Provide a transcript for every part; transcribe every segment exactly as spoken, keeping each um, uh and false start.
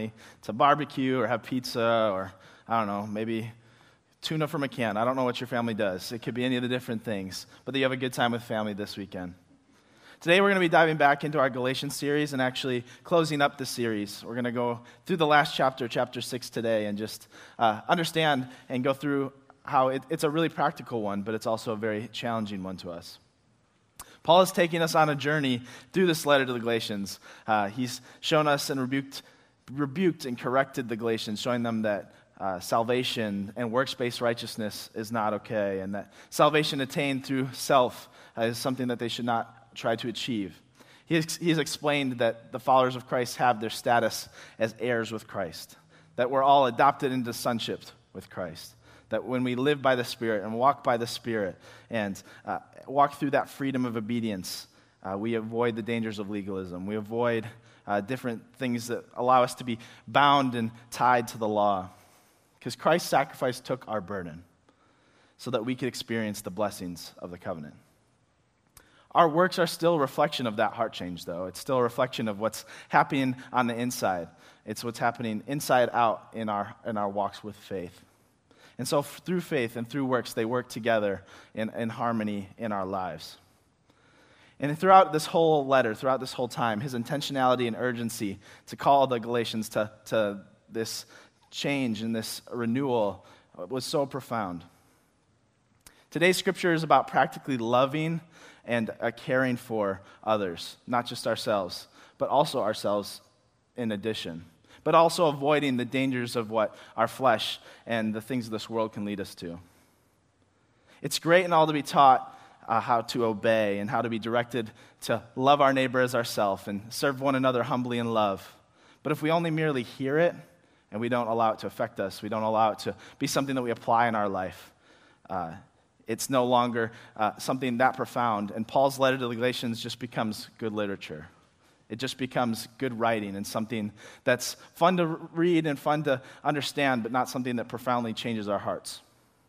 family to barbecue or have pizza or, I don't know, maybe tuna from a can. I don't know what your family does. It could be any of the different things, but that you have a good time with family this weekend. Today we're going to be diving back into our Galatians series and actually closing up the series. We're going to go through the last chapter, chapter six today, and just uh, understand and go through how it, it's a really practical one, but it's also a very challenging one to us. Paul is taking us on a journey through this letter to the Galatians. Uh, he's shown us and rebuked, rebuked and corrected the Galatians, showing them that uh, salvation and works-based righteousness is not okay, and that salvation attained through self uh, is something that they should not try to achieve. He has, he has explained that the followers of Christ have their status as heirs with Christ, that we're all adopted into sonship with Christ, that when we live by the Spirit and walk by the Spirit and uh, walk through that freedom of obedience, uh, we avoid the dangers of legalism. We avoid uh, different things that allow us to be bound and tied to the law. Because Christ's sacrifice took our burden so that we could experience the blessings of the covenant. Our works are still a reflection of that heart change, though. It's still a reflection of what's happening on the inside. It's what's happening inside out in our in our walks with faith. And so f- through faith and through works, they work together in, in harmony in our lives. And throughout this whole letter, throughout this whole time, his intentionality and urgency to call the Galatians to, to this change and this renewal was so profound. Today's scripture is about practically loving and uh, caring for others, not just ourselves, but also ourselves in addition. But also avoiding the dangers of what our flesh and the things of this world can lead us to. It's great and all to be taught uh, how to obey and how to be directed to love our neighbor as ourselves and serve one another humbly in love. But if we only merely hear it and we don't allow it to affect us, we don't allow it to be something that we apply in our life, uh, it's no longer uh, something that profound. And Paul's letter to the Galatians just becomes good literature. It just becomes good writing and something that's fun to read and fun to understand, but not something that profoundly changes our hearts.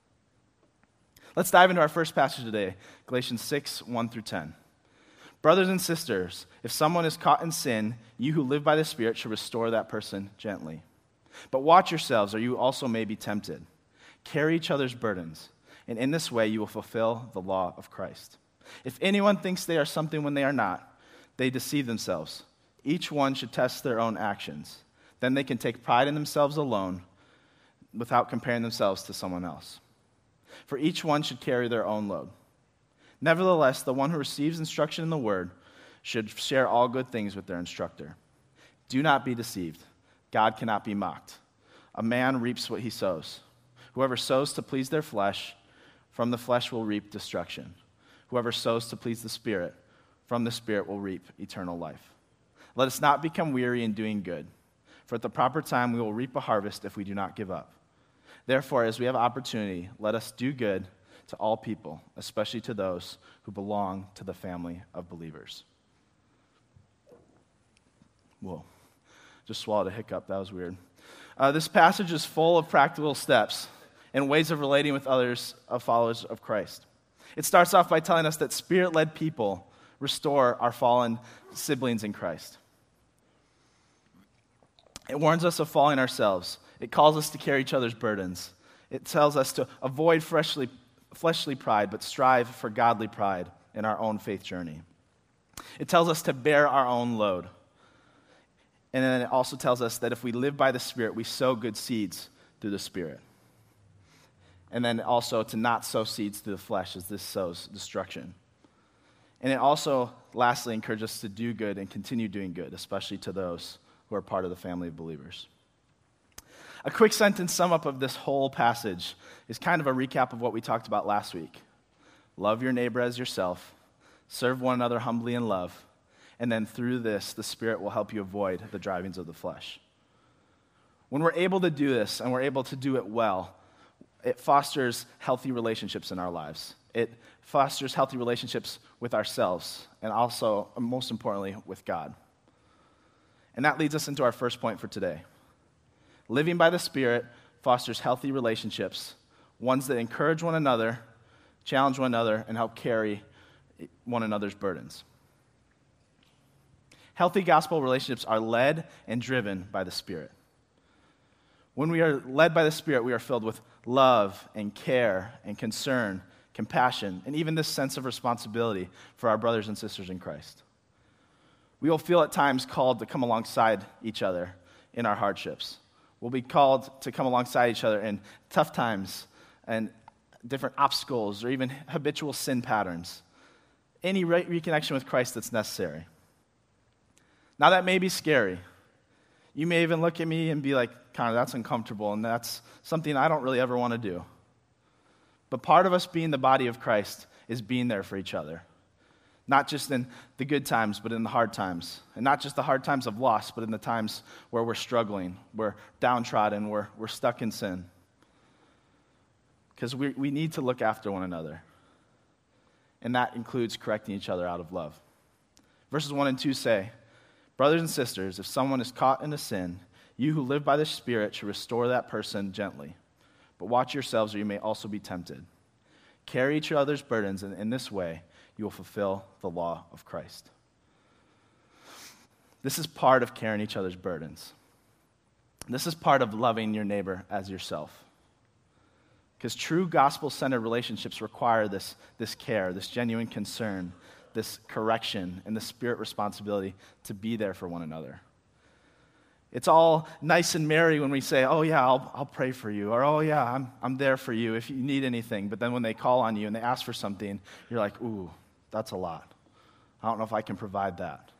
Let's dive into our first passage today, Galatians six, one through ten. Brothers and sisters, if someone is caught in sin, you who live by the Spirit should restore that person gently. But watch yourselves, or you also may be tempted. Carry each other's burdens, and in this way you will fulfill the law of Christ. If anyone thinks they are something when they are not, they deceive themselves. Each one should test their own actions. Then they can take pride in themselves alone without comparing themselves to someone else. For each one should carry their own load. Nevertheless, the one who receives instruction in the word should share all good things with their instructor. Do not be deceived. God cannot be mocked. A man reaps what he sows. Whoever sows to please their flesh, from the flesh will reap destruction. Whoever sows to please the Spirit, from the Spirit will reap eternal life. Let us not become weary in doing good, for at the proper time we will reap a harvest if we do not give up. Therefore, as we have opportunity, let us do good to all people, especially to those who belong to the family of believers. Whoa, just swallowed a hiccup. That was weird. Uh, this passage is full of practical steps and ways of relating with others, of followers of Christ. It starts off by telling us that Spirit-led people restore our fallen siblings in Christ. It warns us of falling ourselves. It calls us to carry each other's burdens. It tells us to avoid fleshly, fleshly pride, but strive for godly pride in our own faith journey. It tells us to bear our own load. And then it also tells us that if we live by the Spirit, we sow good seeds through the Spirit. And then also to not sow seeds through the flesh, as this sows destruction. And it also, lastly, encourages us to do good and continue doing good, especially to those who are part of the family of believers. A quick sentence sum up of this whole passage is kind of a recap of what we talked about last week. Love your neighbor as yourself, serve one another humbly in love, and then through this, the Spirit will help you avoid the drivings of the flesh. When we're able to do this, and we're able to do it well, it fosters healthy relationships in our lives. It fosters healthy relationships with ourselves, and also, most importantly, with God. And that leads us into our first point for today. Living by the Spirit fosters healthy relationships, ones that encourage one another, challenge one another, and help carry one another's burdens. Healthy gospel relationships are led and driven by the Spirit. When we are led by the Spirit, we are filled with love and care and concern, compassion, and even this sense of responsibility for our brothers and sisters in Christ. We will feel at times called to come alongside each other in our hardships. We'll be called to come alongside each other in tough times and different obstacles or even habitual sin patterns. Any re- reconnection with Christ that's necessary. Now that may be scary. You may even look at me and be like, Connor, that's uncomfortable, and that's something I don't really ever want to do. But part of us being the body of Christ is being there for each other. Not just in the good times, but in the hard times. And not just the hard times of loss, but in the times where we're struggling, we're downtrodden, we're, we're stuck in sin. Because we, we need to look after one another. And that includes correcting each other out of love. Verses one and two say, brothers and sisters, if someone is caught in a sin, you who live by the Spirit should restore that person gently. But watch yourselves, or you may also be tempted. Carry each other's burdens, and in this way, you will fulfill the law of Christ. This is part of carrying each other's burdens. This is part of loving your neighbor as yourself. Because true gospel-centered relationships require this, this care, this genuine concern, this correction, and the Spirit responsibility to be there for one another. It's all nice and merry when we say, oh yeah, I'll, I'll pray for you, or oh yeah, I'm, I'm there for you if you need anything. But then when they call on you and they ask for something, you're like, ooh, that's a lot. I don't know if I can provide that.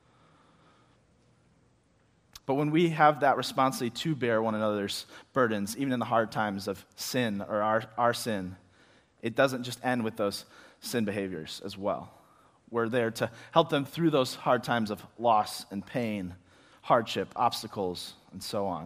But when we have that responsibility to bear one another's burdens, even in the hard times of sin or our, our sin, it doesn't just end with those sin behaviors as well. We're there to help them through those hard times of loss and pain, hardship, obstacles, and so on.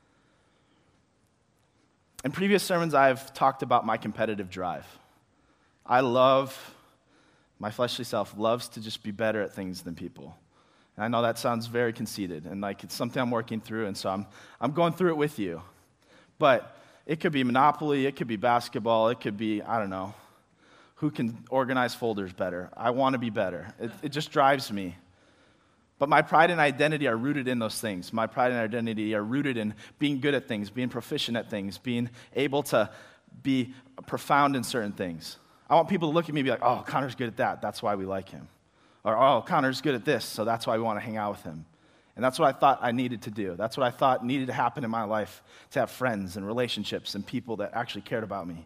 In previous sermons, I've talked about my competitive drive. I love, my fleshly self loves to just be better at things than people. And I know that sounds very conceited, and like it's something I'm working through, and so I'm I'm going through it with you. But it could be Monopoly, it could be basketball, it could be, I don't know, who can organize folders better. I want to be better. It, it just drives me. But my pride and identity are rooted in those things. My pride and identity are rooted in being good at things, being proficient at things, being able to be profound in certain things. I want people to look at me and be like, oh, Connor's good at that. That's why we like him. Or, oh, Connor's good at this, so that's why we want to hang out with him. And that's what I thought I needed to do. That's what I thought needed to happen in my life, to have friends and relationships and people that actually cared about me.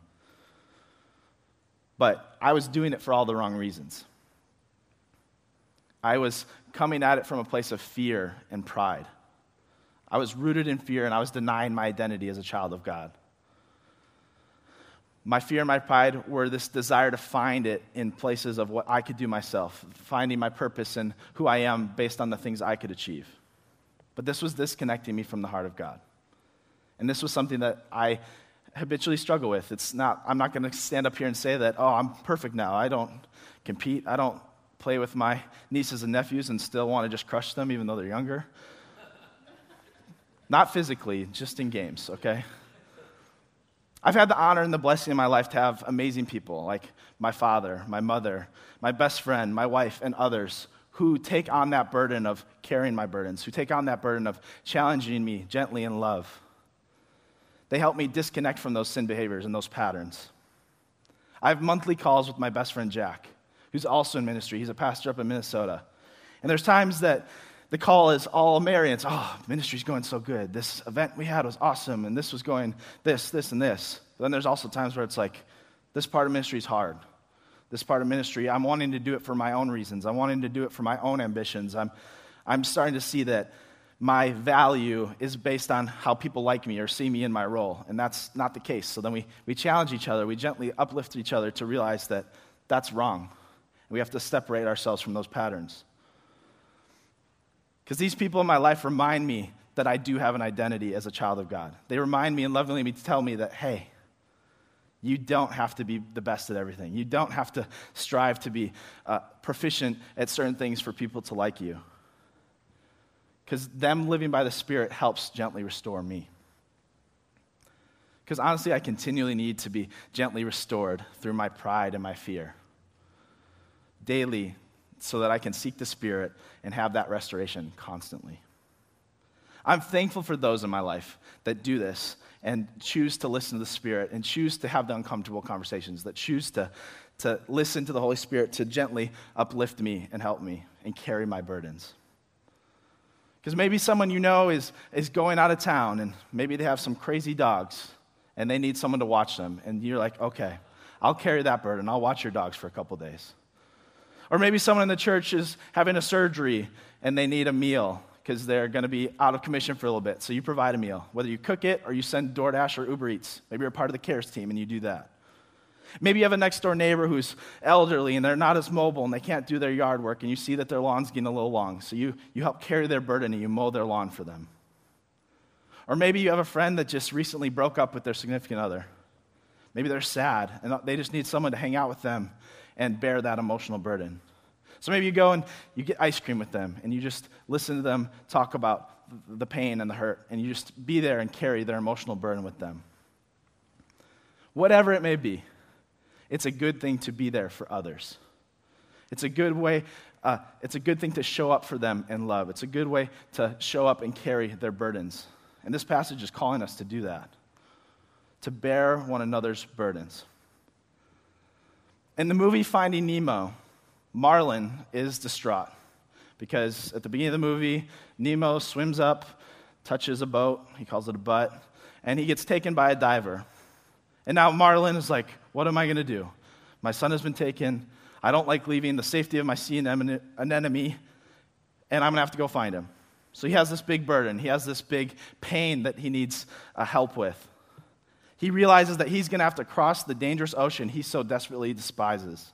But I was doing it for all the wrong reasons. I was coming at it from a place of fear and pride. I was rooted in fear, and I was denying my identity as a child of God. My fear and my pride were this desire to find it in places of what I could do myself, finding my purpose and who I am based on the things I could achieve. But this was disconnecting me from the heart of God. And this was something that I habitually struggle with. It's not, I'm not going to stand up here and say that, oh, I'm perfect now. I don't compete. I don't play with my nieces and nephews and still want to just crush them even though they're younger. Not physically, just in games, okay? I've had the honor and the blessing in my life to have amazing people like my father, my mother, my best friend, my wife, and others who take on that burden of carrying my burdens, who take on that burden of challenging me gently in love. They help me disconnect from those sin behaviors and those patterns. I have monthly calls with my best friend Jack, who's also in ministry. He's a pastor up in Minnesota. And there's times that the call is all merry, and it's, oh, ministry's going so good. This event we had was awesome, and this was going this, this, and this. But then there's also times where it's like, this part of ministry is hard. This part of ministry, I'm wanting to do it for my own reasons. I'm wanting to do it for my own ambitions. I'm, I'm starting to see that my value is based on how people like me or see me in my role, and that's not the case. So then we, we challenge each other. We gently uplift each other to realize that that's wrong. We have to separate ourselves from those patterns. Because these people in my life remind me that I do have an identity as a child of God. They remind me and lovingly tell me that, hey, you don't have to be the best at everything. You don't have to strive to be uh, proficient at certain things for people to like you. Because them living by the Spirit helps gently restore me. Because honestly, I continually need to be gently restored through my pride and my fear. Daily, so that I can seek the Spirit and have that restoration constantly. I'm thankful for those in my life that do this and choose to listen to the Spirit and choose to have the uncomfortable conversations, that choose to, to listen to the Holy Spirit to gently uplift me and help me and carry my burdens. Because maybe someone you know is, is going out of town and maybe they have some crazy dogs and they need someone to watch them. And you're like, okay, I'll carry that burden. I'll watch your dogs for a couple days. Or maybe someone in the church is having a surgery and they need a meal because they're going to be out of commission for a little bit. So you provide a meal, whether you cook it or you send DoorDash or Uber Eats. Maybe you're part of the CARES team and you do that. Maybe you have a next-door neighbor who's elderly and they're not as mobile and they can't do their yard work, and you see that their lawn's getting a little long. So you, you help carry their burden and you mow their lawn for them. Or maybe you have a friend that just recently broke up with their significant other. Maybe they're sad and they just need someone to hang out with them and bear that emotional burden. So maybe you go and you get ice cream with them and you just listen to them talk about the pain and the hurt, and you just be there and carry their emotional burden with them. Whatever it may be, it's a good thing to be there for others. It's a good way, uh, it's a good thing to show up for them in love. It's a good way to show up and carry their burdens. And this passage is calling us to do that, to bear one another's burdens. In the movie Finding Nemo, Marlin is distraught because at the beginning of the movie, Nemo swims up, touches a boat, he calls it a butt, and he gets taken by a diver. And now Marlin is like, what am I going to do? My son has been taken. I don't like leaving the safety of my sea anemone- anemone, and I'm going to have to go find him. So he has this big burden. He has this big pain that he needs uh, help with. He realizes that he's going to have to cross the dangerous ocean he so desperately despises.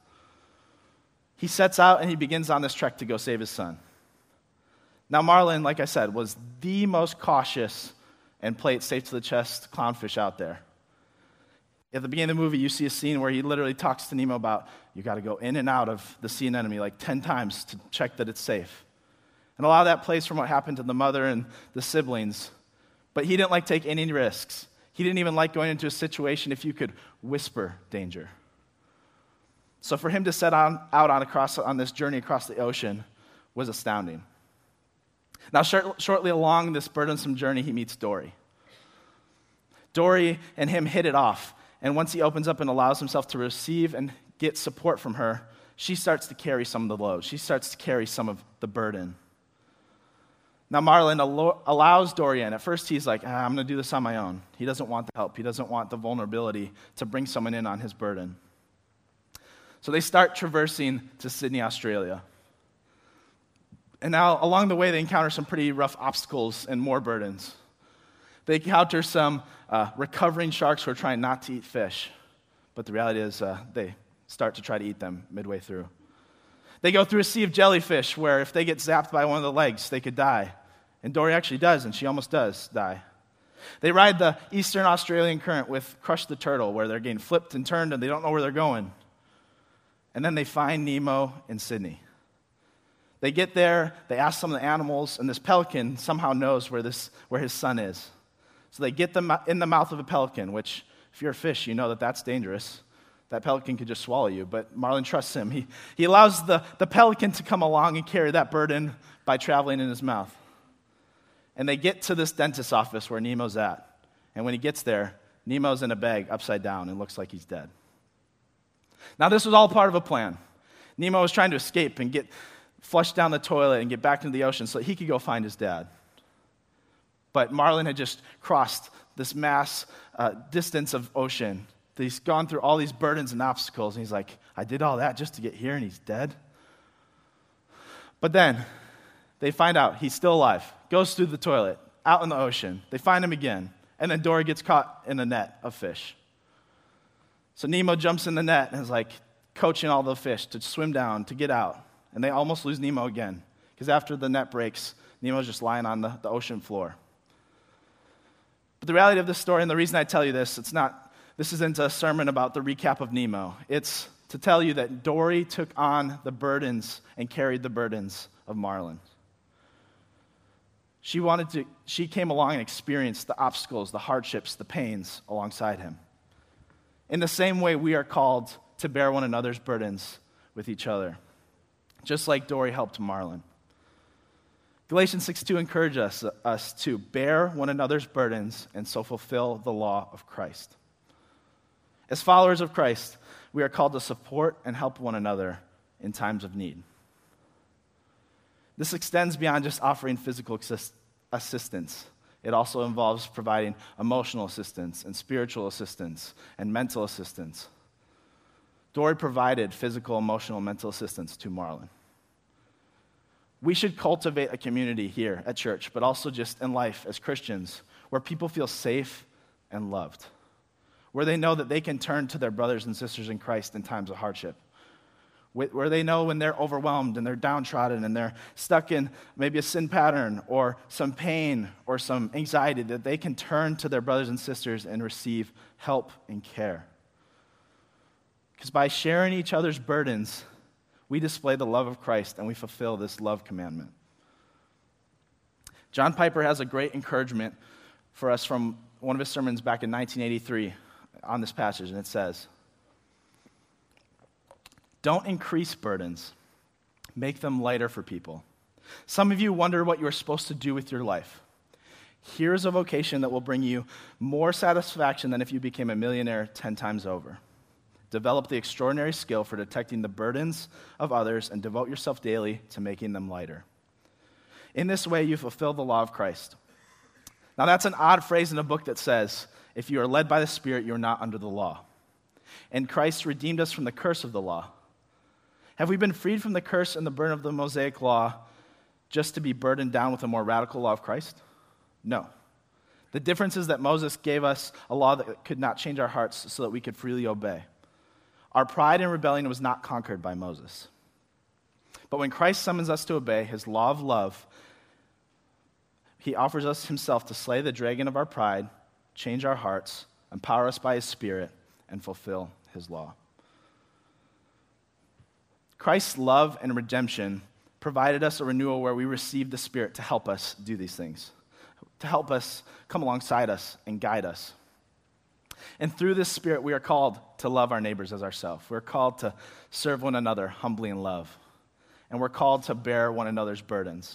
He sets out and he begins on this trek to go save his son. Now, Marlin, like I said, was the most cautious and play it safe to the chest clownfish out there. At the beginning of the movie, you see a scene where he literally talks to Nemo about, you got to go in and out of the sea anemone like ten times to check that it's safe. And a lot of that plays from what happened to the mother and the siblings. But he didn't like take any risks. He didn't even like going into a situation if you could whisper danger. So for him to set on, out on, across, on this journey across the ocean was astounding. Now, short, shortly along this burdensome journey, he meets Dory. Dory and him hit it off. And once he opens up and allows himself to receive and get support from her, she starts to carry some of the load. She starts to carry some of the burden. Now, Marlin allo- allows Dory in. At first, he's like, ah, I'm going to do this on my own. He doesn't want the help. He doesn't want the vulnerability to bring someone in on his burden. So they start traversing to Sydney, Australia. And now, along the way, they encounter some pretty rough obstacles and more burdens. They encounter some uh, recovering sharks who are trying not to eat fish. But the reality is uh, they start to try to eat them midway through. They go through a sea of jellyfish where if they get zapped by one of the legs, they could die. And Dory actually does, and she almost does die. They ride the Eastern Australian current with Crush the Turtle, where they're getting flipped and turned and they don't know where they're going. And then they find Nemo in Sydney. They get there, they ask some of the animals, and this pelican somehow knows where this where his son is. So they get them in the mouth of a pelican, which, if you're a fish, you know that that's dangerous. That pelican could just swallow you, but Marlin trusts him. He, he allows the, the pelican to come along and carry that burden by traveling in his mouth. And they get to this dentist's office where Nemo's at. And when he gets there, Nemo's in a bag upside down and looks like he's dead. Now, this was all part of a plan. Nemo was trying to escape and get flushed down the toilet and get back into the ocean so that he could go find his dad. But Marlin had just crossed this mass uh, distance of ocean. He's gone through all these burdens and obstacles, and he's like, I did all that just to get here, and he's dead? But then they find out he's still alive, goes through the toilet, out in the ocean. They find him again, and then Dory gets caught in a net of fish. So Nemo jumps in the net and is like coaching all the fish to swim down, to get out. And they almost lose Nemo again, because after the net breaks, Nemo's just lying on the, the ocean floor. But the reality of this story, and the reason I tell you this, it's not, this isn't a sermon about the recap of Nemo. It's to tell you that Dory took on the burdens and carried the burdens of Marlin. She wanted to, she came along and experienced the obstacles, the hardships, the pains alongside him. In the same way, we are called to bear one another's burdens with each other, just like Dory helped Marlin. Galatians six two encourages us, us to bear one another's burdens and so fulfill the law of Christ. As followers of Christ, we are called to support and help one another in times of need. This extends beyond just offering physical assist- assistance. It also involves providing emotional assistance and spiritual assistance and mental assistance. Dory provided physical, emotional, and mental assistance to Marlon. We should cultivate a community here at church, but also just in life as Christians, where people feel safe and loved, where they know that they can turn to their brothers and sisters in Christ in times of hardship, where they know when they're overwhelmed and they're downtrodden and they're stuck in maybe a sin pattern or some pain or some anxiety, that they can turn to their brothers and sisters and receive help and care. Because by sharing each other's burdens, we display the love of Christ and we fulfill this love commandment. John Piper has a great encouragement for us from one of his sermons back in nineteen eighty-three on this passage, and it says, "Don't increase burdens. Make them lighter for people. Some of you wonder what you are supposed to do with your life. Here's a vocation that will bring you more satisfaction than if you became a millionaire ten times over. Develop the extraordinary skill for detecting the burdens of others and devote yourself daily to making them lighter. In this way, you fulfill the law of Christ." Now, that's an odd phrase in a book that says, if you are led by the Spirit, you're not under the law. And Christ redeemed us from the curse of the law. Have we been freed from the curse and the burden of the Mosaic law just to be burdened down with a more radical law of Christ? No. The difference is that Moses gave us a law that could not change our hearts so that we could freely obey. Our pride and rebellion was not conquered by Moses. But when Christ summons us to obey his law of love, he offers us himself to slay the dragon of our pride, change our hearts, empower us by his Spirit, and fulfill his law. Christ's love and redemption provided us a renewal where we received the Spirit to help us do these things, to help us come alongside us and guide us. And through this Spirit, we are called to love our neighbors as ourselves. We're called to serve one another humbly in love. And we're called to bear one another's burdens.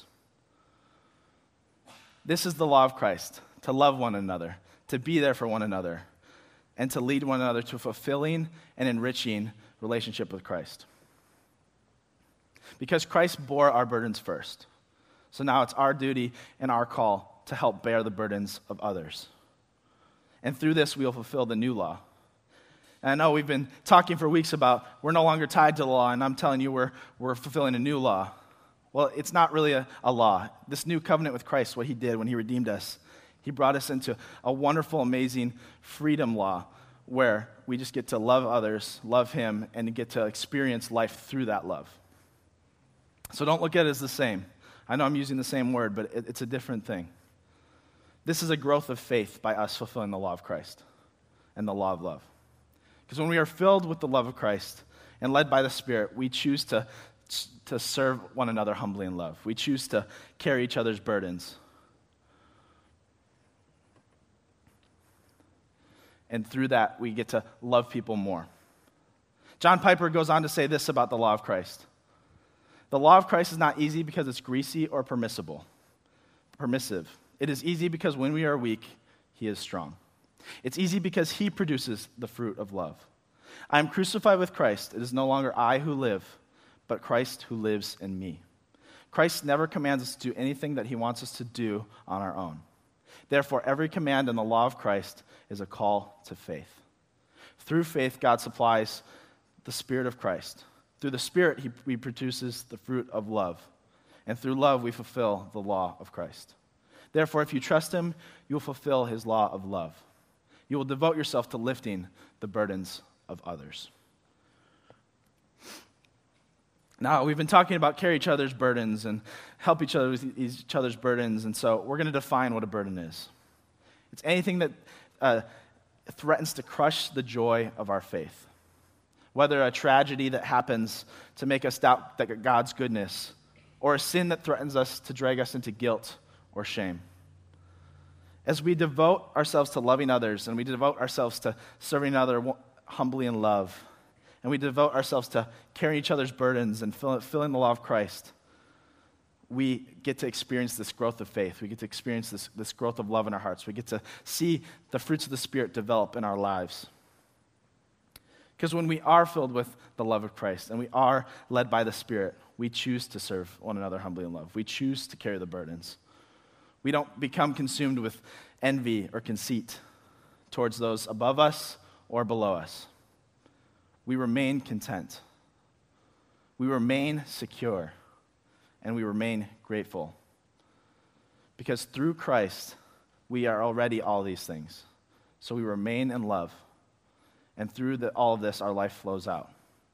This is the law of Christ, to love one another, to be there for one another, and to lead one another to a fulfilling and enriching relationship with Christ. Because Christ bore our burdens first. So now it's our duty and our call to help bear the burdens of others. And through this, we will fulfill the new law. And I know we've been talking for weeks about we're no longer tied to the law, and I'm telling you we're, we're fulfilling a new law. Well, it's not really a, a law. This new covenant with Christ, what he did when he redeemed us, he brought us into a wonderful, amazing freedom law where we just get to love others, love him, and get to experience life through that love. So don't look at it as the same. I know I'm using the same word, but it, it's a different thing. This is a growth of faith by us fulfilling the law of Christ and the law of love. Because when we are filled with the love of Christ and led by the Spirit, we choose to, to serve one another humbly in love. We choose to carry each other's burdens. And through that, we get to love people more. John Piper goes on to say this about the law of Christ. The law of Christ is not easy because it's greasy or permissible, permissive. It is easy because when we are weak, he is strong. It's easy because he produces the fruit of love. I am crucified with Christ. It is no longer I who live, but Christ who lives in me. Christ never commands us to do anything that he wants us to do on our own. Therefore, every command in the law of Christ is a call to faith. Through faith, God supplies the Spirit of Christ. Through the Spirit, he, he produces the fruit of love. And through love, we fulfill the law of Christ. Therefore, if you trust him, you will fulfill his law of love. You will devote yourself to lifting the burdens of others. Now, we've been talking about carry each other's burdens and help each other with each other's burdens, and so we're going to define what a burden is. It's anything that uh, threatens to crush the joy of our faith. Whether a tragedy that happens to make us doubt that God's goodness, or a sin that threatens us to drag us into guilt or shame. As we devote ourselves to loving others, and we devote ourselves to serving others humbly in love, and we devote ourselves to carrying each other's burdens and fill, filling the law of Christ, we get to experience this growth of faith. We get to experience this, this growth of love in our hearts. We get to see the fruits of the Spirit develop in our lives. Because when we are filled with the love of Christ and we are led by the Spirit, we choose to serve one another humbly in love. We choose to carry the burdens. We don't become consumed with envy or conceit towards those above us or below us. We remain content. We remain secure. And we remain grateful. Because through Christ, we are already all these things. So we remain in love. And through the, all of this, our life flows out.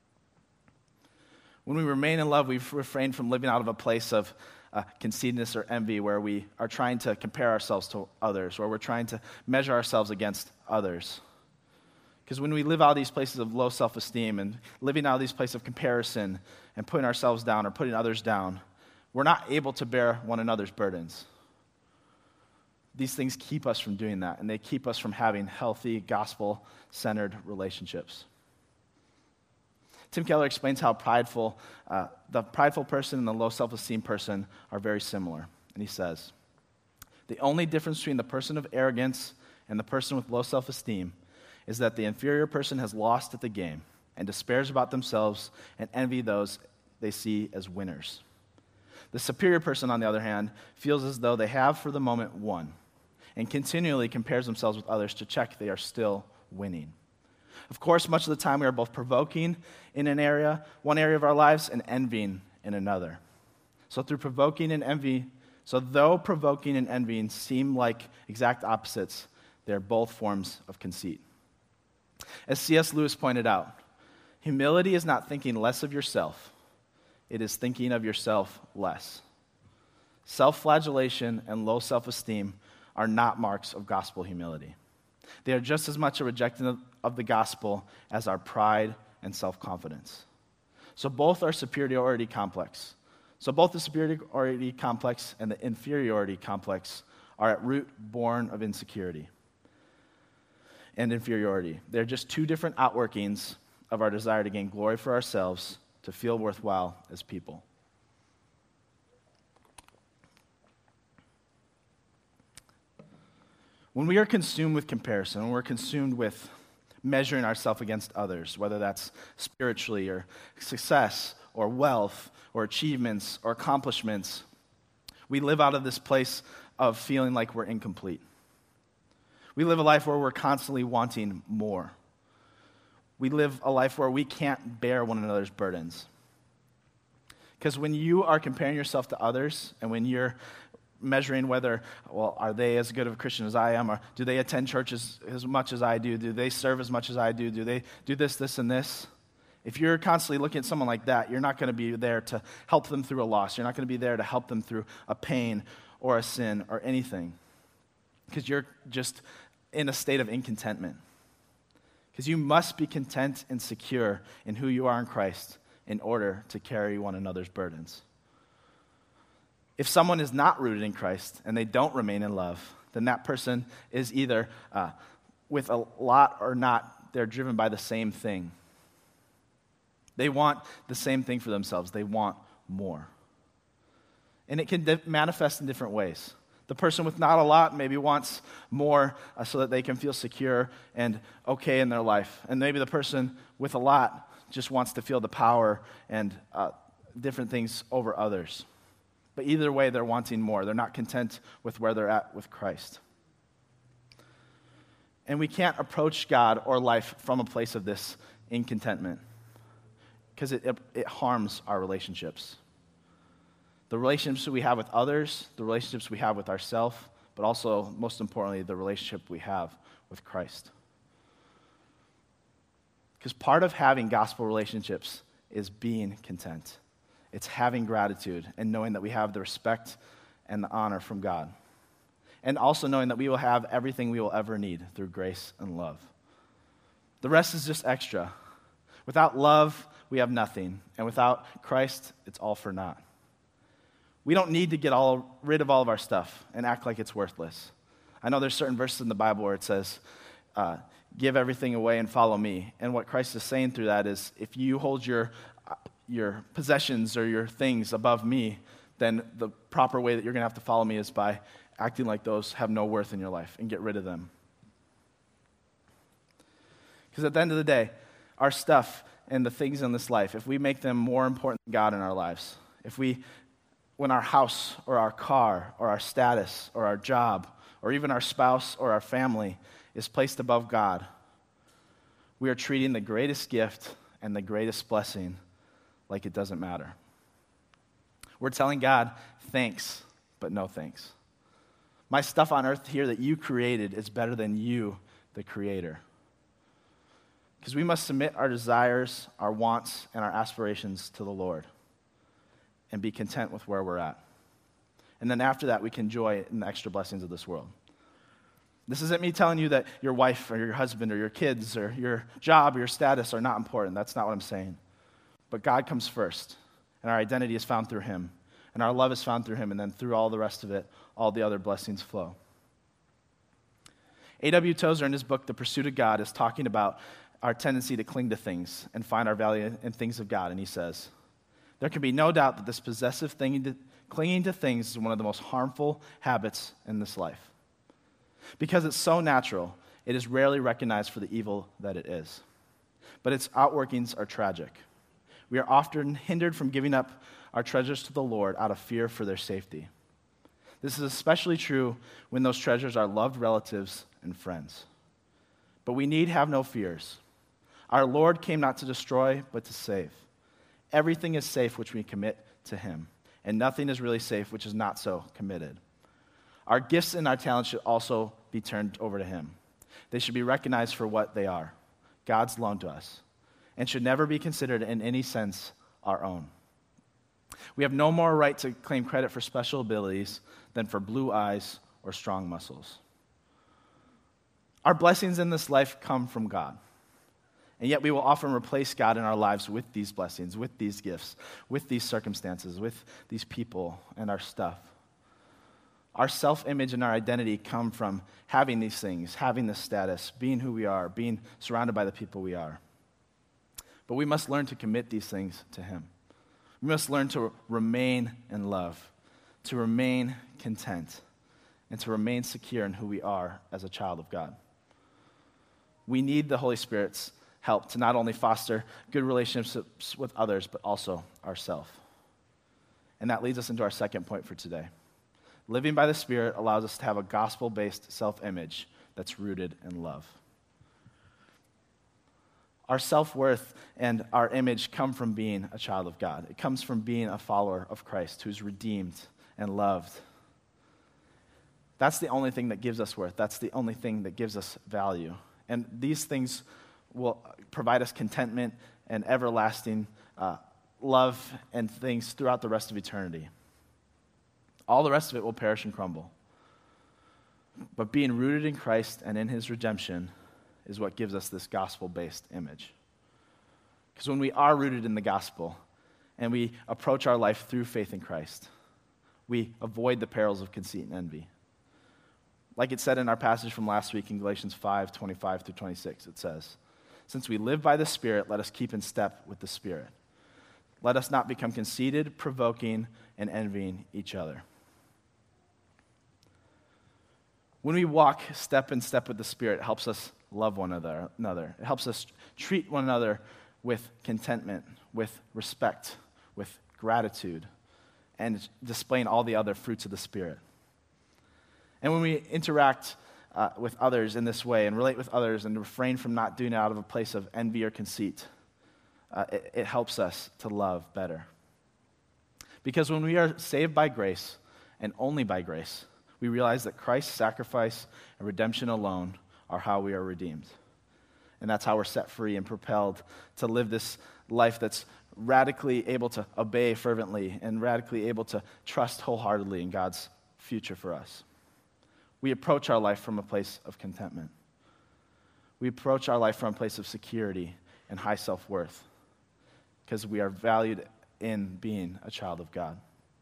When we remain in love, we refrain from living out of a place of uh, conceitedness or envy where we are trying to compare ourselves to others, where we're trying to measure ourselves against others. Because when we live out of these places of low self-esteem and living out of these places of comparison and putting ourselves down or putting others down, we're not able to bear one another's burdens. These things keep us from doing that, and they keep us from having healthy, gospel-centered relationships. Tim Keller explains how prideful, uh, the prideful person and the low self-esteem person are very similar. And he says, the only difference between the person of arrogance and the person with low self-esteem is that the inferior person has lost at the game and despairs about themselves and envy those they see as winners. The superior person, on the other hand, feels as though they have for the moment won and continually compares themselves with others to check they are still winning. Of course, much of the time we are both provoking in an area, one area of our lives, and envying in another. So through provoking and envy, so though provoking and envying seem like exact opposites, they are both forms of conceit. As C S Lewis pointed out, humility is not thinking less of yourself. It is thinking of yourself less. Self-flagellation and low self-esteem are not marks of gospel humility. They are just as much a rejection of the gospel as our pride and self-confidence. So both are superiority complex. So both the superiority complex and the inferiority complex are at root born of insecurity and inferiority. They're just two different outworkings of our desire to gain glory for ourselves, to feel worthwhile as people. When we are consumed with comparison, when we're consumed with measuring ourselves against others, whether that's spiritually or success or wealth or achievements or accomplishments, we live out of this place of feeling like we're incomplete. We live a life where we're constantly wanting more. We live a life where we can't bear one another's burdens. Because when you are comparing yourself to others and when you're measuring whether, well, are they as good of a Christian as I am, or do they attend church as, as much as I do? Do they serve as much as I do? Do they do this, this, and this? If you're constantly looking at someone like that, you're not going to be there to help them through a loss. You're not going to be there to help them through a pain or a sin or anything. Because you're just in a state of incontentment. Because you must be content and secure in who you are in Christ in order to carry one another's burdens. If someone is not rooted in Christ and they don't remain in love, then that person is either uh, with a lot or not, they're driven by the same thing. They want the same thing for themselves. They want more. And it can di- manifest in different ways. The person with not a lot maybe wants more uh, so that they can feel secure and okay in their life. And maybe the person with a lot just wants to feel the power and uh, different things over others. But either way, they're wanting more. They're not content with where they're at with Christ. And we can't approach God or life from a place of this incontentment because it, it, it harms our relationships. The relationships we have with others, the relationships we have with ourselves, but also, most importantly, the relationship we have with Christ. Because part of having gospel relationships is being content. It's having gratitude and knowing that we have the respect and the honor from God. And also knowing that we will have everything we will ever need through grace and love. The rest is just extra. Without love, we have nothing. And without Christ, it's all for naught. We don't need to get all rid of all of our stuff and act like it's worthless. I know there's certain verses in the Bible where it says, uh, give everything away and follow me. And what Christ is saying through that is, if you hold your your possessions or your things above me, then the proper way that you're going to have to follow me is by acting like those have no worth in your life and get rid of them. Because at the end of the day, our stuff and the things in this life, if we make them more important than God in our lives, if we, when our house or our car or our status or our job or even our spouse or our family is placed above God, we are treating the greatest gift and the greatest blessing like it doesn't matter. We're telling God, thanks, but no thanks. My stuff on earth here that you created is better than you, the Creator. Because we must submit our desires, our wants, and our aspirations to the Lord and be content with where we're at. And then after that, we can enjoy in the extra blessings of this world. This isn't me telling you that your wife or your husband or your kids or your job or your status are not important. That's not what I'm saying. But God comes first, and our identity is found through Him, and our love is found through Him, and then through all the rest of it, all the other blessings flow. A W Tozer, in his book, The Pursuit of God, is talking about our tendency to cling to things and find our value in things of God. And he says, there can be no doubt that this possessive thing, clinging to things is one of the most harmful habits in this life. Because it's so natural, it is rarely recognized for the evil that it is. But its outworkings are tragic. We are often hindered from giving up our treasures to the Lord out of fear for their safety. This is especially true when those treasures are loved relatives and friends. But we need have no fears. Our Lord came not to destroy, but to save. Everything is safe which we commit to Him, and nothing is really safe which is not so committed. Our gifts and our talents should also be turned over to Him. They should be recognized for what they are, God's loan to us, and should never be considered in any sense our own. We have no more right to claim credit for special abilities than for blue eyes or strong muscles. Our blessings in this life come from God. And yet we will often replace God in our lives with these blessings, with these gifts, with these circumstances, with these people and our stuff. Our self-image and our identity come from having these things, having this status, being who we are, being surrounded by the people we are. But we must learn to commit these things to Him. We must learn to remain in love, to remain content, and to remain secure in who we are as a child of God. We need the Holy Spirit's help to not only foster good relationships with others, but also ourselves. And that leads us into our second point for today. Living by the Spirit allows us to have a gospel-based self-image that's rooted in love. Our self-worth and our image come from being a child of God. It comes from being a follower of Christ who's redeemed and loved. That's the only thing that gives us worth. That's the only thing that gives us value. And these things will provide us contentment and everlasting uh, love and things throughout the rest of eternity. All the rest of it will perish and crumble. But being rooted in Christ and in His redemption is what gives us this gospel-based image. Because when we are rooted in the gospel and we approach our life through faith in Christ, we avoid the perils of conceit and envy. Like it said in our passage from last week in Galatians five, twenty-five through twenty-six, it says, since we live by the Spirit, let us keep in step with the Spirit. Let us not become conceited, provoking, and envying each other. When we walk step in step with the Spirit, it helps us love one another. It helps us treat one another with contentment, with respect, with gratitude, and displaying all the other fruits of the Spirit. And when we interact uh, with others in this way and relate with others and refrain from not doing it out of a place of envy or conceit, uh, it, it helps us to love better. Because when we are saved by grace and only by grace, we realize that Christ's sacrifice and redemption alone are how we are redeemed. And that's how we're set free and propelled to live this life that's radically able to obey fervently and radically able to trust wholeheartedly in God's future for us. We approach our life from a place of contentment. We approach our life from a place of security and high self-worth because we are valued in being a child of God.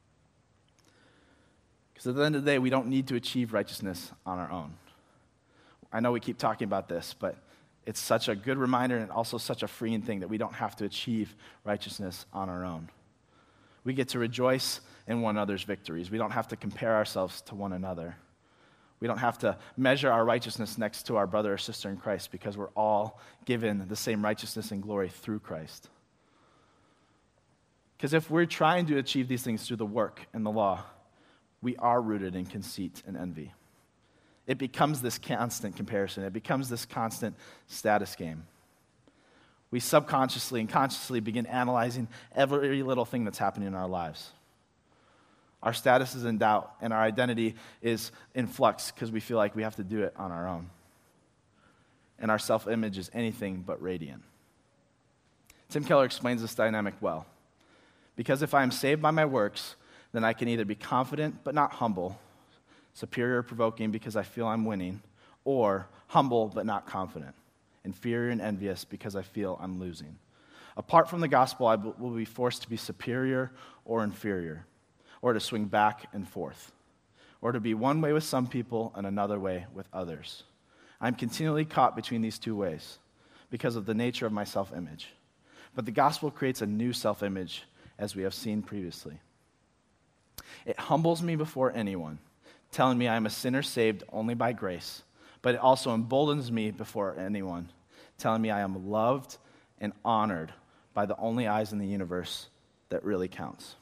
Because at the end of the day, we don't need to achieve righteousness on our own. I know we keep talking about this, but it's such a good reminder and also such a freeing thing that we don't have to achieve righteousness on our own. We get to rejoice in one another's victories. We don't have to compare ourselves to one another. We don't have to measure our righteousness next to our brother or sister in Christ because we're all given the same righteousness and glory through Christ. Because if we're trying to achieve these things through the work and the law, we are rooted in conceit and envy. It becomes this constant comparison. It becomes this constant status game. We subconsciously and consciously begin analyzing every little thing that's happening in our lives. Our status is in doubt, and our identity is in flux because we feel like we have to do it on our own. And our self-image is anything but radiant. Tim Keller explains this dynamic well. Because if I am saved by my works, then I can either be confident but not humble, superior, provoking because I feel I'm winning, or humble but not confident, inferior and envious because I feel I'm losing. Apart from the gospel, I will be forced to be superior or inferior, or to swing back and forth, or to be one way with some people and another way with others. I'm continually caught between these two ways because of the nature of my self-image. But the gospel creates a new self-image, as we have seen previously. It humbles me before anyone, telling me I am a sinner saved only by grace, but it also emboldens me before anyone, telling me I am loved and honored by the only eyes in the universe that really counts.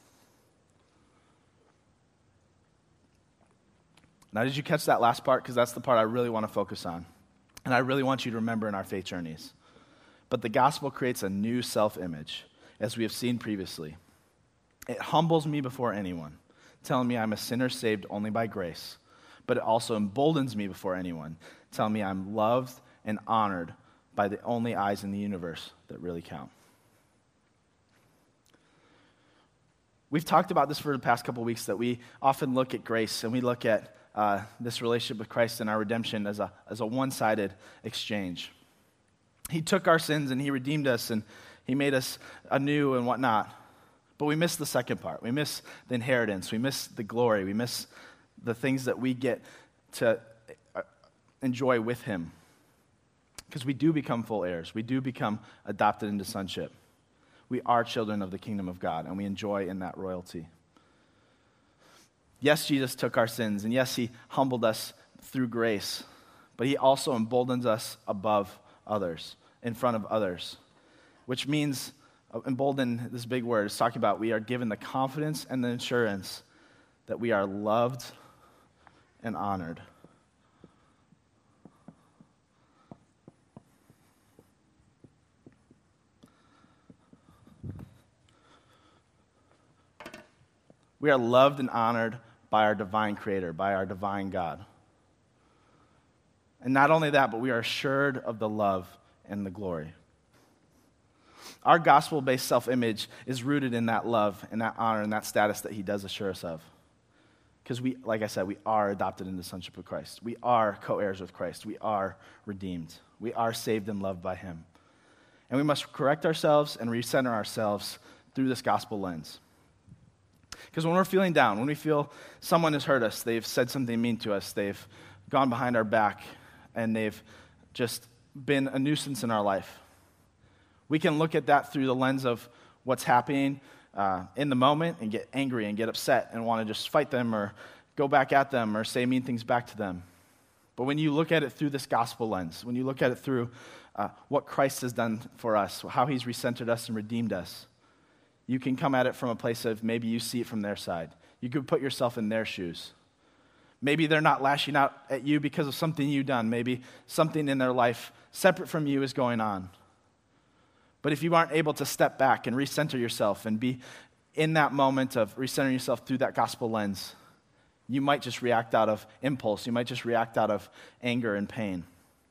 Now, did you catch that last part? Because that's the part I really want to focus on. And I really want you to remember in our faith journeys. But the gospel creates a new self-image, as we have seen previously. It humbles me before anyone, telling me I'm a sinner saved only by grace. But it also emboldens me before anyone, telling me I'm loved and honored by the only eyes in the universe that really count. We've talked about this for the past couple weeks, that we often look at grace and we look at uh, this relationship with Christ and our redemption as a, as a one-sided exchange. He took our sins and he redeemed us and he made us anew and whatnot. But we miss the second part. We miss the inheritance. We miss the glory. We miss the things that we get to enjoy with him. Because we do become full heirs. We do become adopted into sonship. We are children of the kingdom of God, and we enjoy in that royalty. Yes, Jesus took our sins, and yes, he humbled us through grace, but he also emboldens us above others, in front of others, which means, uh, embolden, this big word, is talking about we are given the confidence and the assurance that we are loved and honored. We are loved and honored by our divine Creator, by our divine God. And not only that, but we are assured of the love and the glory. Our gospel-based self-image is rooted in that love and that honor and that status that he does assure us of. Because we, like I said, we are adopted into sonship with Christ. We are co-heirs with Christ. We are redeemed. We are saved and loved by him. And we must correct ourselves and recenter ourselves through this gospel lens. Because when we're feeling down, when we feel someone has hurt us, they've said something mean to us, they've gone behind our back, and they've just been a nuisance in our life, we can look at that through the lens of what's happening uh, in the moment and get angry and get upset and want to just fight them or go back at them or say mean things back to them. But when you look at it through this gospel lens, when you look at it through uh, what Christ has done for us, how he's recentered us and redeemed us, you can come at it from a place of maybe you see it from their side. You could put yourself in their shoes. Maybe they're not lashing out at you because of something you've done. Maybe something in their life separate from you is going on. But if you aren't able to step back and recenter yourself and be in that moment of recentering yourself through that gospel lens, you might just react out of impulse. You might just react out of anger and pain.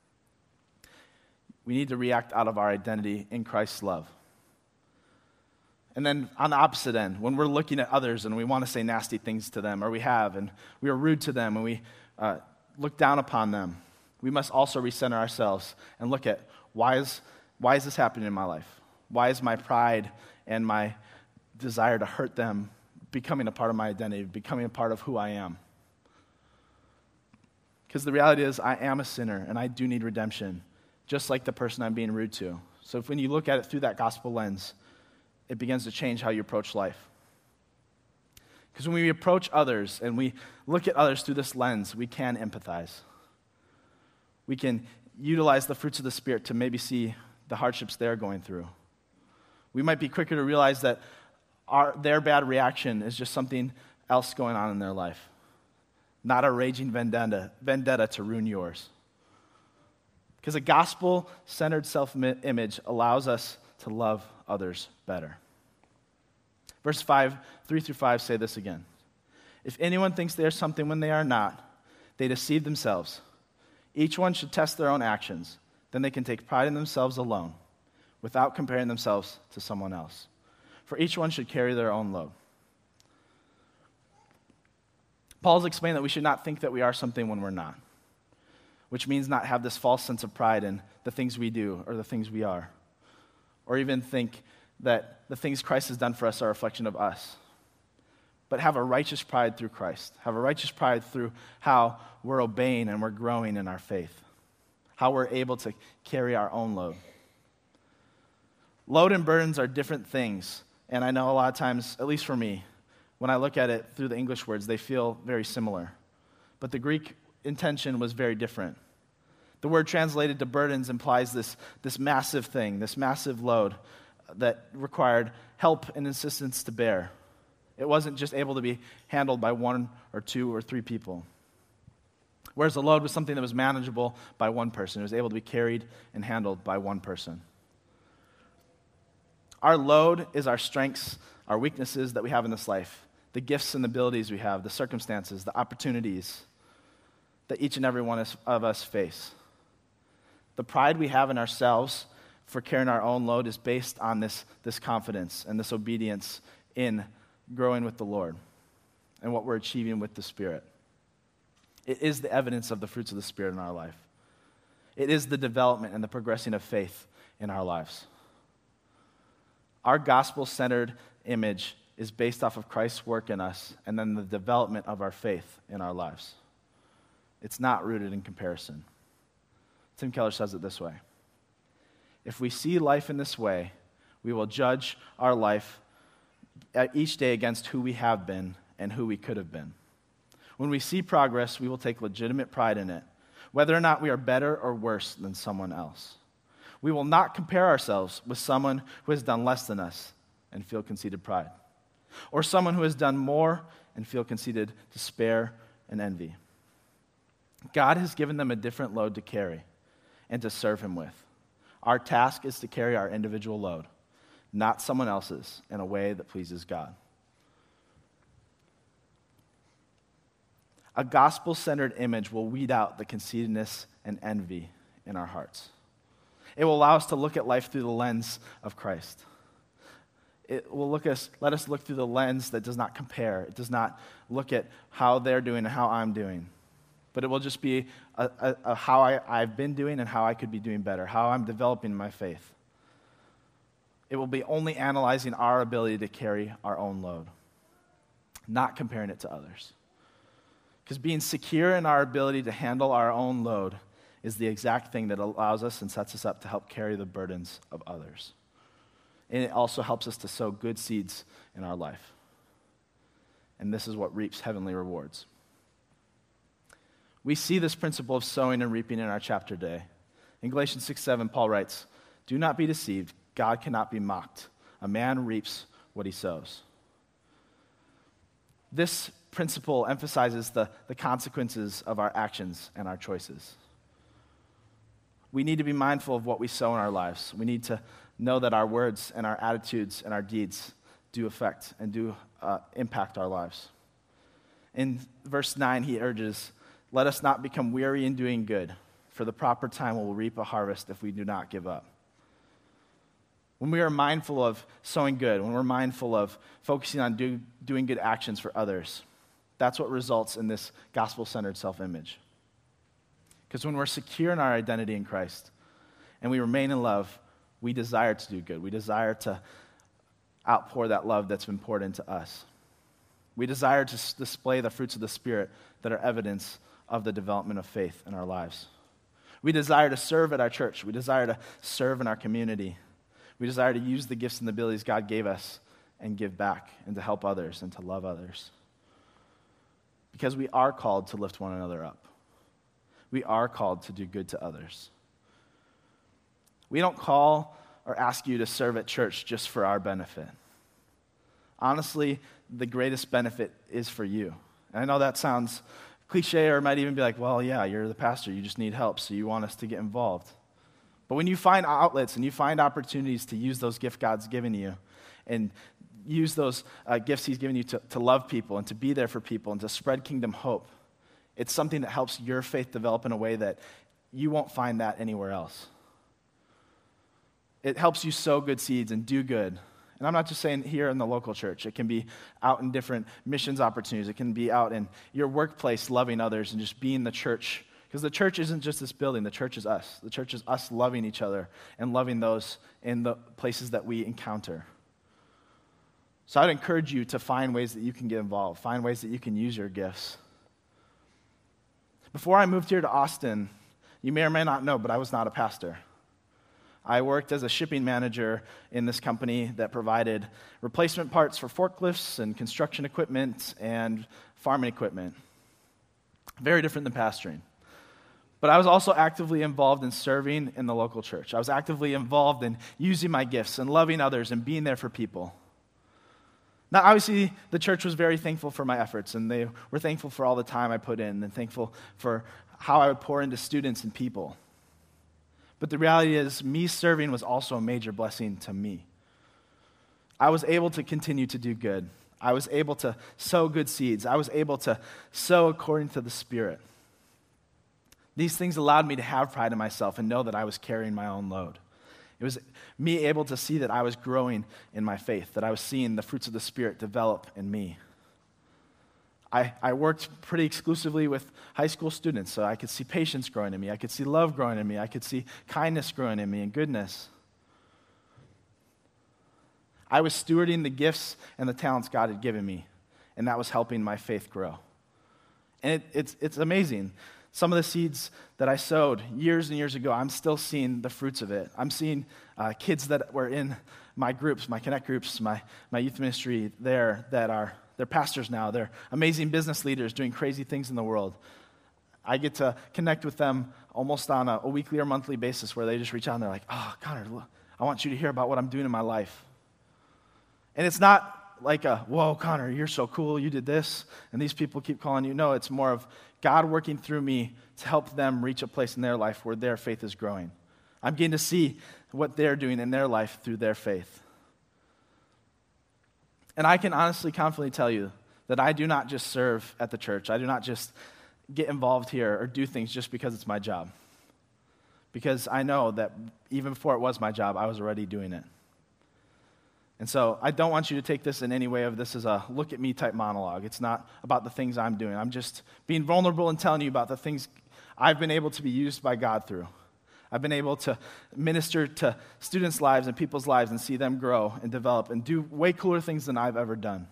We need to react out of our identity in Christ's love. And then on the opposite end, when we're looking at others and we want to say nasty things to them, or we have, and we are rude to them, and we uh, look down upon them, we must also recenter ourselves and look at, why is, why is this happening in my life? Why is my pride and my desire to hurt them becoming a part of my identity, becoming a part of who I am? Because the reality is, I am a sinner, and I do need redemption, just like the person I'm being rude to. So if when you look at it through that gospel lens, it begins to change how you approach life. Because when we approach others and we look at others through this lens, we can empathize. We can utilize the fruits of the Spirit to maybe see the hardships they're going through. We might be quicker to realize that our, their bad reaction is just something else going on in their life, not a raging vendetta, vendetta to ruin yours. Because a gospel-centered self-image allows us to love others better. Verse five, three through five say this again. If anyone thinks they are something when they are not, they deceive themselves. Each one should test their own actions. Then they can take pride in themselves alone, without comparing themselves to someone else. For each one should carry their own load. Paul's explained that we should not think that we are something when we're not, which means not have this false sense of pride in the things we do or the things we are, or even think that the things Christ has done for us are a reflection of us. But have a righteous pride through Christ. Have a righteous pride through how we're obeying and we're growing in our faith. How we're able to carry our own load. Load and burdens are different things. And I know a lot of times, at least for me, when I look at it through the English words, they feel very similar. But the Greek intention was very different. The word translated to burdens implies this, this massive thing, this massive load that required help and insistence to bear. It wasn't just able to be handled by one or two or three people. Whereas the load was something that was manageable by one person. It was able to be carried and handled by one person. Our load is our strengths, our weaknesses that we have in this life, the gifts and abilities we have, the circumstances, the opportunities that each and every one of us face. The pride we have in ourselves for carrying our own load is based on this, this confidence and this obedience in growing with the Lord and what we're achieving with the Spirit. It is the evidence of the fruits of the Spirit in our life. It is the development and the progressing of faith in our lives. Our gospel-centered image is based off of Christ's work in us and then the development of our faith in our lives. It's not rooted in comparison. Tim Keller says it this way. If we see life in this way, we will judge our life each day against who we have been and who we could have been. When we see progress, we will take legitimate pride in it, whether or not we are better or worse than someone else. We will not compare ourselves with someone who has done less than us and feel conceited pride, or someone who has done more and feel conceited despair and envy. God has given them a different load to carry and to serve him with. Our task is to carry our individual load, not someone else's, in a way that pleases God. A gospel-centered image will weed out the conceitedness and envy in our hearts. It will allow us to look at life through the lens of Christ. It will look us, let us look through the lens that does not compare. It does not look at how they're doing and how I'm doing. But it will just be a, a, a how I, I've been doing and how I could be doing better, how I'm developing my faith. It will be only analyzing our ability to carry our own load, not comparing it to others. Because being secure in our ability to handle our own load is the exact thing that allows us and sets us up to help carry the burdens of others. And it also helps us to sow good seeds in our life. And this is what reaps heavenly rewards. We see this principle of sowing and reaping in our chapter today. In Galatians six seven, Paul writes, "Do not be deceived. God cannot be mocked. A man reaps what he sows." This principle emphasizes the, the consequences of our actions and our choices. We need to be mindful of what we sow in our lives. We need to know that our words and our attitudes and our deeds do affect and do uh, impact our lives. In verse nine, he urges, "Let us not become weary in doing good, for the proper time will reap a harvest if we do not give up." When we are mindful of sowing good, when we're mindful of focusing on do, doing good actions for others, that's what results in this gospel-centered self-image. Because when we're secure in our identity in Christ and we remain in love, we desire to do good. We desire to outpour that love that's been poured into us. We desire to s- display the fruits of the Spirit that are evidence of the development of faith in our lives. We desire to serve at our church. We desire to serve in our community. We desire to use the gifts and the abilities God gave us and give back and to help others and to love others. because we are called to lift one another up. We are called to do good to others. We don't call or ask you to serve at church just for our benefit. Honestly, the greatest benefit is for you. And I know that sounds cliche, or it might even be like, well, yeah, you're the pastor, you just need help, so you want us to get involved. But when you find outlets and you find opportunities to use those gifts God's given you and use those uh, gifts he's given you to, to love people and to be there for people and to spread kingdom hope, it's something that helps your faith develop in a way that you won't find that anywhere else. It helps you sow good seeds and do good. And I'm not just saying here in the local church. It can be out in different missions opportunities. It can be out in your workplace loving others and just being the church. Because the church isn't just this building. The church is us. The church is us loving each other and loving those in the places that we encounter. So I'd encourage you to find ways that you can get involved. Find ways that you can use your gifts. Before I moved here to Austin, you may or may not know, but I was not a pastor. I worked as a shipping manager in this company that provided replacement parts for forklifts and construction equipment and farming equipment. Very different than pastoring. But I was also actively involved in serving in the local church. I was actively involved in using my gifts and loving others and being there for people. Now, obviously, the church was very thankful for my efforts, and they were thankful for all the time I put in and thankful for how I would pour into students and people. But the reality is, me serving was also a major blessing to me. I was able to continue to do good. I was able to sow good seeds. I was able to sow according to the Spirit. These things allowed me to have pride in myself and know that I was carrying my own load. It was me able to see that I was growing in my faith, that I was seeing the fruits of the Spirit develop in me. I, I worked pretty exclusively with high school students, so I could see patience growing in me. I could see love growing in me. I could see kindness growing in me and goodness. I was stewarding the gifts and the talents God had given me, and that was helping my faith grow. And it, it's, it's amazing. Some of the seeds that I sowed years and years ago, I'm still seeing the fruits of it. I'm seeing uh, kids that were in my groups, my Connect groups, my, my youth ministry there that are They're pastors now. They're amazing business leaders doing crazy things in the world. I get to connect with them almost on a, a weekly or monthly basis where they just reach out and they're like, oh, Connor, I want you to hear about what I'm doing in my life. And it's not like a, whoa, Connor, you're so cool, you did this, and these people keep calling you. No, it's more of God working through me to help them reach a place in their life where their faith is growing. I'm getting to see what they're doing in their life through their faith. And I can honestly, confidently tell you that I do not just serve at the church. I do not just get involved here or do things just because it's my job. Because I know that even before it was my job, I was already doing it. And so I don't want you to take this in any way of this as a look at me type monologue. It's not about the things I'm doing. I'm just being vulnerable and telling you about the things I've been able to be used by God through. I've been able to minister to students' lives and people's lives and see them grow and develop and do way cooler things than I've ever done.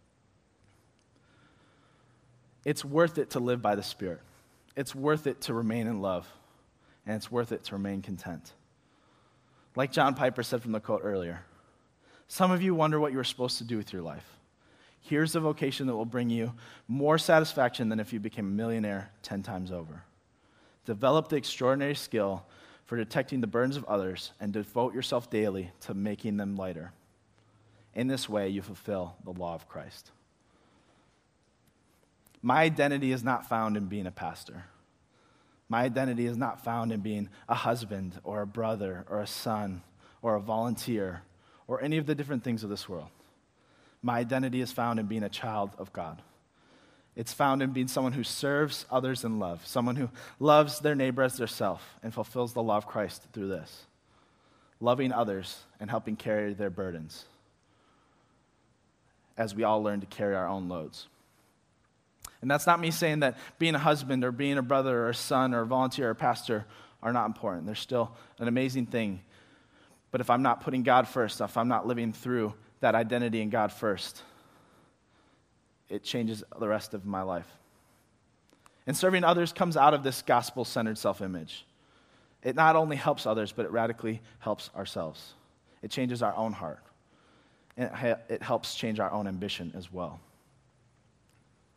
It's worth it to live by the Spirit. It's worth it to remain in love. And it's worth it to remain content. Like John Piper said from the quote earlier, some of you wonder what you were supposed to do with your life. Here's a vocation that will bring you more satisfaction than if you became a millionaire ten times over. Develop the extraordinary skill for detecting the burdens of others and devote yourself daily to making them lighter. In this way, you fulfill the law of Christ. My identity is not found in being a pastor. My identity is not found in being a husband or a brother or a son or a volunteer or any of the different things of this world. My identity is found in being a child of God. It's found in being someone who serves others in love, someone who loves their neighbor as their self and fulfills the law of Christ through this, loving others and helping carry their burdens as we all learn to carry our own loads. And that's not me saying that being a husband or being a brother or a son or a volunteer or a pastor are not important. They're still an amazing thing. But if I'm not putting God first, if I'm not living through that identity in God first, it changes the rest of my life. And serving others comes out of this gospel-centered self-image. It not only helps others, but it radically helps ourselves. It changes our own heart. And it helps change our own ambition as well.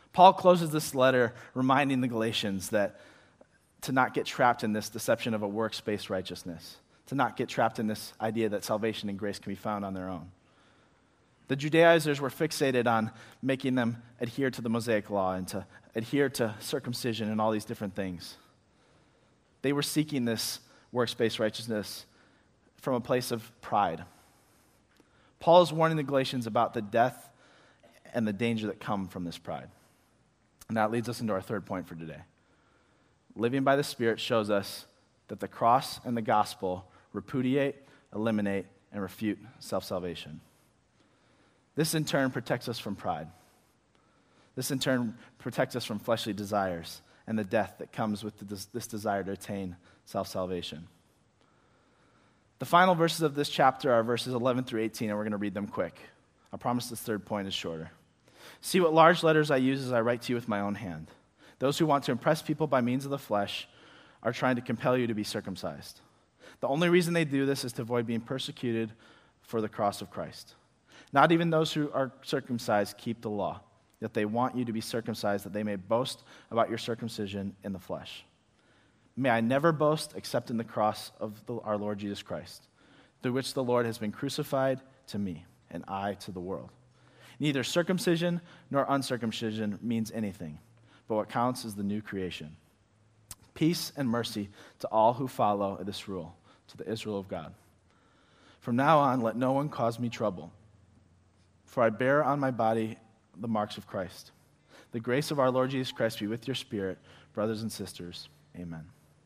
Paul closes this letter reminding the Galatians that to not get trapped in this deception of a works-based righteousness, to not get trapped in this idea that salvation and grace can be found on their own. The Judaizers were fixated on making them adhere to the Mosaic law and to adhere to circumcision and all these different things. They were seeking this works-based righteousness from a place of pride. Paul is warning the Galatians about the death and the danger that come from this pride. And that leads us into our third point for today. Living by the Spirit shows us that the cross and the gospel repudiate, eliminate, and refute self-salvation. This in turn protects us from pride. This in turn protects us from fleshly desires and the death that comes with the, this desire to attain self-salvation. The final verses of this chapter are verses eleven through eighteen, and we're going to read them quick. I promise this third point is shorter. See what large letters I use as I write to you with my own hand. Those who want to impress people by means of the flesh are trying to compel you to be circumcised. The only reason they do this is to avoid being persecuted for the cross of Christ. Not even those who are circumcised keep the law, yet they want you to be circumcised that they may boast about your circumcision in the flesh. May I never boast except in the cross of the, our Lord Jesus Christ, through which the Lord has been crucified to me and I to the world. Neither circumcision nor uncircumcision means anything, but what counts is the new creation. Peace and mercy to all who follow this rule, to the Israel of God. From now on, let no one cause me trouble, for I bear on my body the marks of Christ. The grace of our Lord Jesus Christ be with your spirit, brothers and sisters. Amen.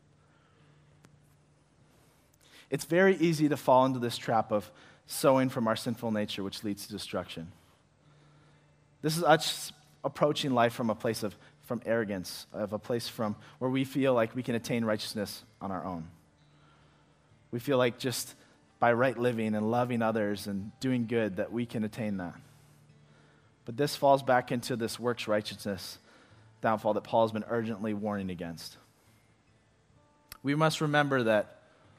It's very easy to fall into this trap of sowing from our sinful nature, which leads to destruction. This is us approaching life from a place of from arrogance, of a place from where we feel like we can attain righteousness on our own. We feel like just by right living and loving others and doing good that we can attain that. But this falls back into this works righteousness downfall that Paul has been urgently warning against. We must remember that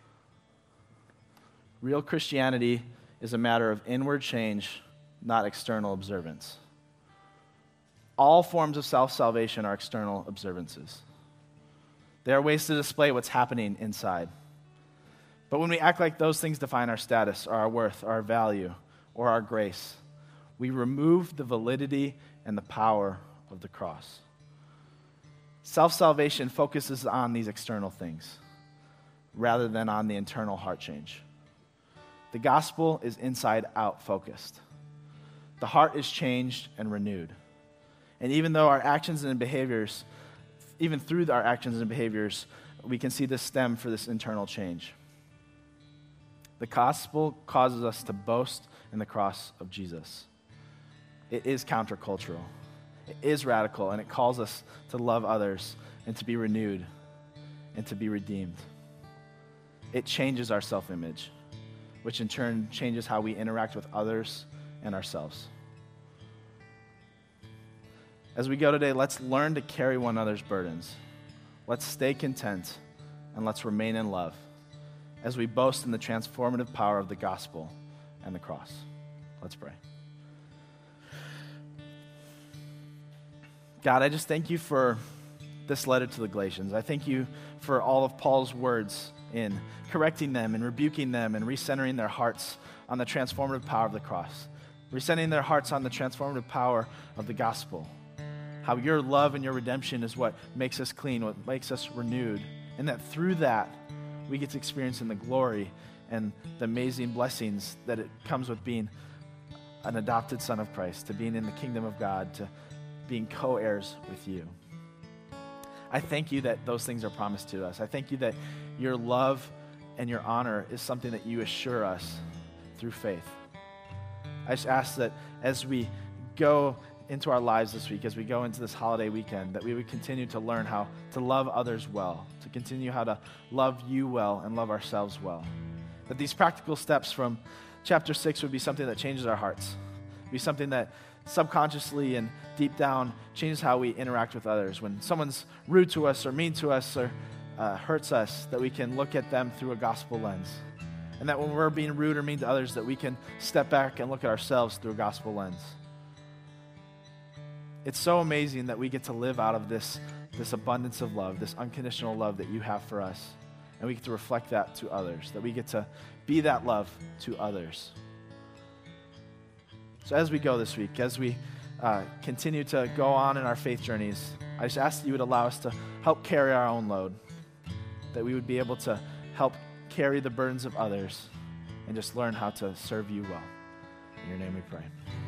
real Christianity is a matter of inward change, not external observance. All forms of self-salvation are external observances. They are ways to display what's happening inside. But when we act like those things define our status, or our worth, or our value, or our grace, we remove the validity and the power of the cross. Self-salvation focuses on these external things rather than on the internal heart change. The gospel is inside-out focused. The heart is changed and renewed. And even though our actions and behaviors, even through our actions and behaviors, we can see this stem for this internal change. The gospel causes us to boast in the cross of Jesus. It is countercultural. It is radical, and it calls us to love others and to be renewed and to be redeemed. It changes our self-image, which in turn changes how we interact with others and ourselves. As we go today, let's learn to carry one another's burdens. Let's stay content, and let's remain in love as we boast in the transformative power of the gospel and the cross. Let's pray. God, I just thank you for this letter to the Galatians. I thank you for all of Paul's words in correcting them and rebuking them and recentering their hearts on the transformative power of the cross, recentering their hearts on the transformative power of the gospel. How your love and your redemption is what makes us clean, what makes us renewed, and that through that, we get to experience in the glory and the amazing blessings that it comes with being an adopted son of Christ, to being in the kingdom of God, to being co-heirs with you. I thank you that those things are promised to us. I thank you that your love and your honor is something that you assure us through faith. I just ask that as we go into our lives this week, as we go into this holiday weekend, that we would continue to learn how to love others well, to continue how to love you well and love ourselves well. That these practical steps from chapter six would be something that changes our hearts, be something that subconsciously and deep down changes how we interact with others. When someone's rude to us or mean to us or uh, hurts us, that we can look at them through a gospel lens. And that when we're being rude or mean to others, that we can step back and look at ourselves through a gospel lens. it's so amazing that we get to live out of this, this abundance of love, this unconditional love that you have for us. And we get to reflect that to others, that we get to be that love to others. So as we go this week, as we uh, continue to go on in our faith journeys, I just ask that you would allow us to help carry our own load, that we would be able to help carry the burdens of others and just learn how to serve you well. In your name we pray.